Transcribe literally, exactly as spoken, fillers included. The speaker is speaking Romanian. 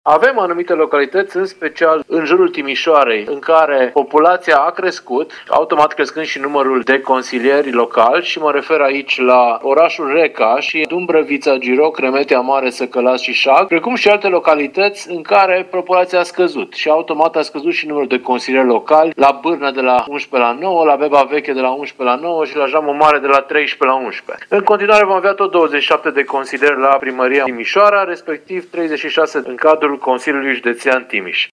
Avem anumite localități, în special în jurul Timișoarei, în care populația a crescut, automat crescând și numărul de consilieri locali, și mă refer aici la orașul Reca și Dumbrăvița, Giroc, Remetea Mare, Săcălați și Șag, precum și alte localități în care populația a scăzut și automat a scăzut și numărul de consilieri locali, la Bârnă de la unsprezece la nouă, la Beba Veche de la unsprezece la nouă și la Jamul Mare de la treisprezece la unsprezece. În continuare vom avea tot douăzeci și șapte de consilieri la Primăria Timișoara, respectiv treizeci și șase în cadrul Consiliului Județean Timiș.